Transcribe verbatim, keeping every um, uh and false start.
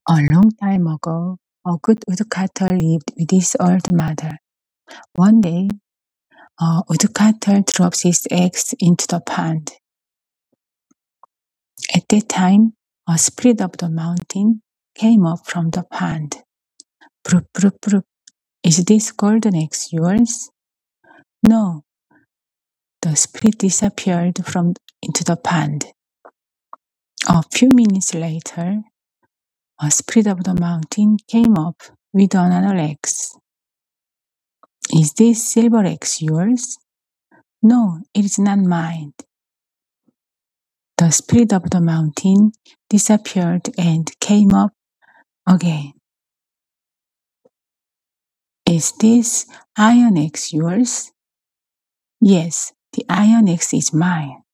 A long time ago, a good woodcutter lived with his old mother. One day, a woodcutter drops his eggs into the pond. At that time, a spirit of the mountain came up from the pond. Brook, brook, brook. Is this golden egg yours? No. The spirit disappeared from into the pond. A few minutes later, a spirit of the mountain came up with another egg. Is this silver egg yours? No, it is not mine. The spirit of the mountain disappeared and came up again. Is this iron egg yours? Yes, the iron egg is mine.